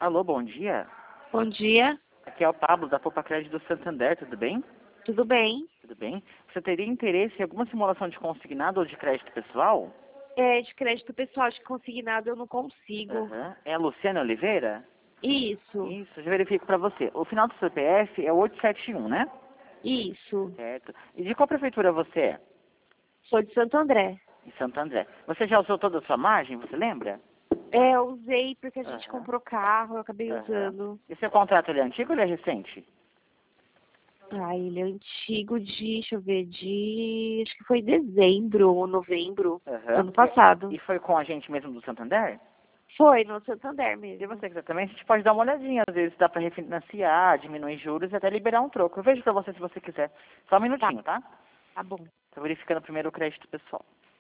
Alô, bom dia. Bom dia, Aqui é o Pablo, da Poupa Crédito do Santander, tudo bem? tudo bem? Tudo bem. Você teria interesse em alguma simulação de consignado ou de crédito pessoal? De crédito pessoal de consignado eu não consigo. Aham. É a Luciana Oliveira? Isso, Isso, já verifico para você. O final do CPF é 871, né? isso. Certo. E de qual prefeitura você é? Sou de Santo André. Em Santo André. Você já usou toda a sua margem, você lembra? Eu usei porque a gente Aham. comprou carro, eu acabei Aham. usando. E seu contrato ele é antigo ou ele é recente? Ele é antigo deixa eu ver, acho que foi dezembro ou novembro, Aham. ano passado. E foi com a gente mesmo do Santander? Foi no Santander Se mesmo. você quiser também, a gente pode dar uma olhadinha. Às vezes dá para refinanciar, diminuir juros e até liberar um troco. Eu vejo para você se você quiser. Só um minutinho, tá? Tá bom. Tô verificando primeiro o crédito pessoal.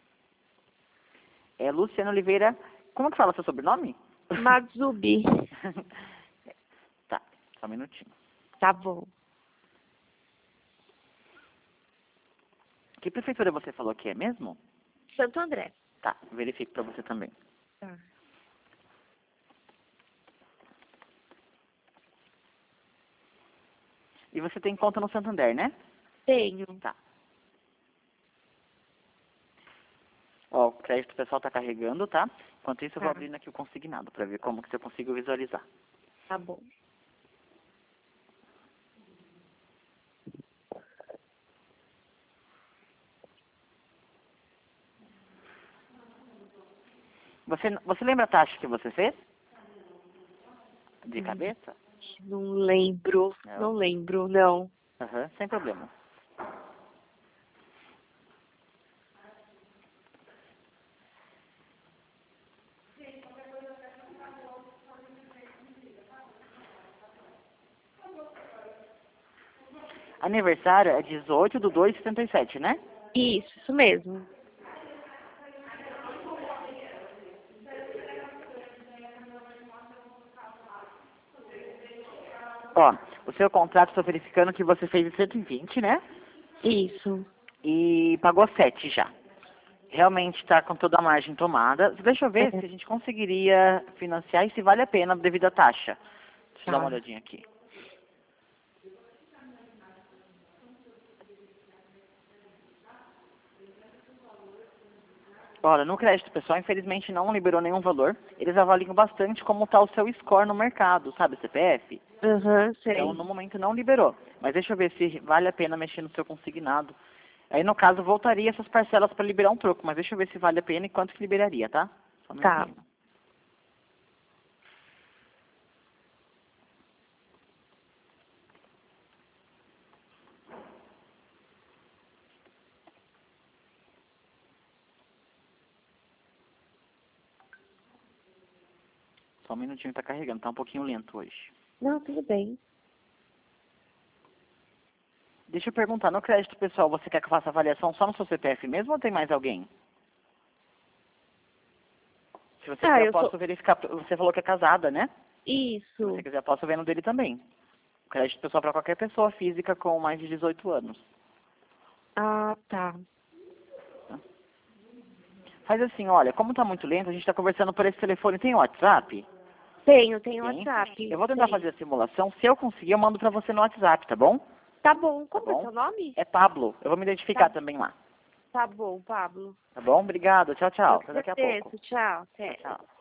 É Luciana Oliveira. Como que fala seu sobrenome? Matsubi. Tá, só um minutinho. Tá bom. Que prefeitura você falou que é mesmo? Santo André. Tá, verifico para você também. Tá. E você tem conta no Santander, né? Tenho. Tá. Ó, o crédito pessoal tá carregando, tá? Enquanto isso, eu vou Tá. abrindo aqui o consignado para ver como que eu consigo visualizar. Tá bom. Você lembra a taxa que você fez? De cabeça? Não lembro. Não. Não lembro, não. Aham, sem problema. Aniversário é 18/2/77, né? Isso mesmo. Ó, o seu contrato, estou verificando que você fez em 120, né? Isso. E pagou 7 já. Realmente está com toda a margem tomada. Deixa eu ver É, se a gente conseguiria financiar e se vale a pena devido à taxa. Deixa eu dar uma tá. olhadinha aqui. Olha, no crédito pessoal, infelizmente não liberou nenhum valor. Eles avaliam bastante como está o seu score no mercado, sabe, CPF? Aham, Então, sei. no momento não liberou. Mas deixa eu ver se vale a pena mexer no seu consignado. Aí, no caso, voltaria essas parcelas para liberar um troco. Mas deixa eu ver se vale a pena e quanto que liberaria, tá? Só um Tá. minutinho. Só um minutinho, tá carregando. Tá um pouquinho lento hoje. Não, tudo bem. Deixa eu perguntar, no crédito pessoal, você quer que eu faça avaliação só no seu CPF mesmo ou tem mais alguém? Se você quiser, eu Eu sou. posso verificar. Você falou que é casada, né? Se você Isso. quiser, eu posso ver no dele também. O crédito pessoal para qualquer pessoa física com mais de 18 anos. Ah, tá. Faz assim, olha, como tá muito lento, a gente está conversando por esse telefone. Tem WhatsApp? Tenho Tem. WhatsApp. Eu vou tentar Tem. fazer a simulação. Se eu conseguir, eu mando para você no WhatsApp, tá bom? Tá bom. Tá Como é bom? seu nome? É Pablo. Eu vou me identificar Tá, também lá. tá bom, Pablo. Tá bom? Obrigado. Tchau, Eu tchau. que Até daqui a pouco. agradeço. Tchau. Tchau, Até. tchau.